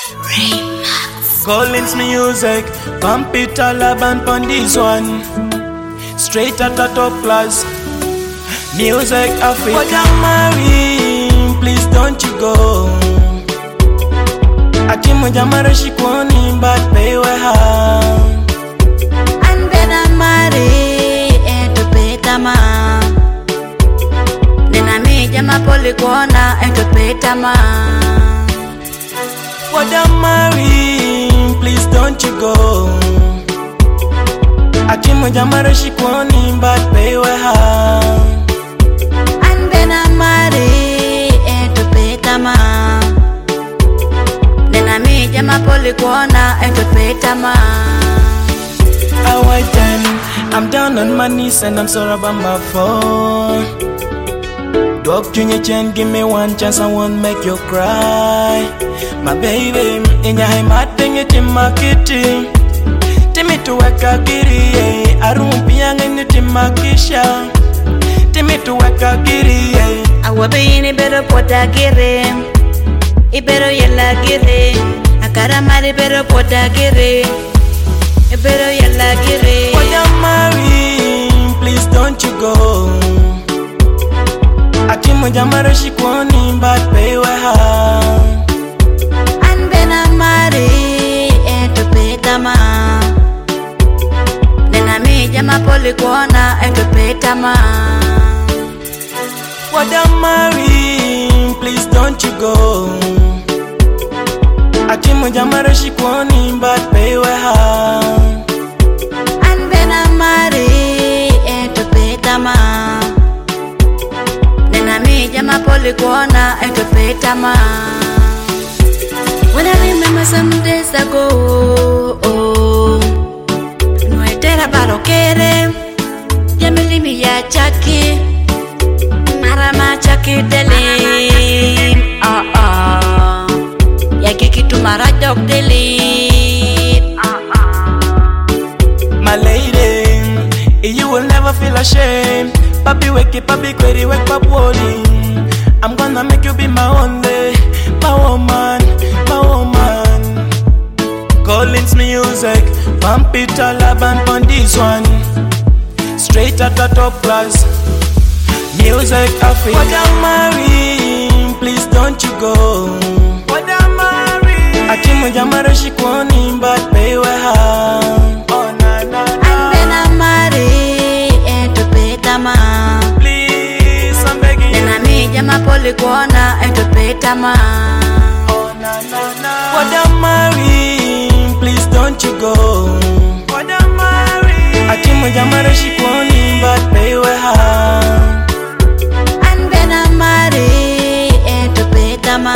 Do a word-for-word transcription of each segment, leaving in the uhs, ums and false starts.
Collins music, pump it all up and pon this one. Straight at the top class. Music Africa. But I'm married, please don't you go. Atimu jamara shikwoni but pay we ha. And then I'm married and to pay tama. Nena mi jama poli kuona and to pay tama. But I'm married, please don't you go. Atimu jamara shikwoni but pay we ha. And then I'm married and to pay tama. Nena mi jama poli kuona and to pay tama. I white then, I'm down on my knees and I'm sorry about my phone. Dog Junior Chen, give me one chance, I won't make you cry. My baby, in your heart, bring it in my kitty. Timmy to work a giddy, I don't be young in it in my kisha. Timmy to work a giddy, I will be in a better pot a giddy. I better yella giddy. I got a mighty better pot a giddy. I better yella giddy. When I'm married, please don't you go. Atimu jamara shikwoni but pay we ha. And then I'm married and to pay tama. Nena mi jama poli kuona and to pay tama. When I'm married, please don't you go. Atimu jamara shikwoni but pay we ha. And then I'm married and to pay tama. Nena mi jama poli kuona and to pay tama. When I remember some days ago, oh, no etera barokere, yamili mi ya chaki, marama chaki deli, ah ah, ya kiki tu maradok deli, ah ah. My lady, you will never feel ashamed. Papi weki, papi query, wake papi woli. I'm gonna make you be my only, my woman, my woman. Collins music, pump it all up and on this one. Straight at the top class. Music Africa. What I'm married, please don't you go. What I'm married. Atimu jamara shikwoni but pay we ha. Oh na na na. And then I'm married and to pay tama. Please, I'm begging you. Nena mi jama poli kuona and to pay tama. Oh na na na. What I'm married, please don't you go. What I'm married. Atimu jamara shikwoni but pay we ha. And then I'm married and to pay tama.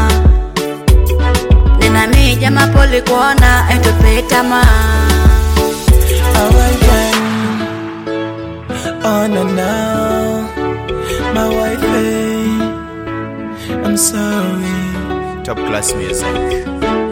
Nena mi jama poli kuona and to pay tama. Alright then. Oh no no, my wife, eh, I'm sorry. Top class music.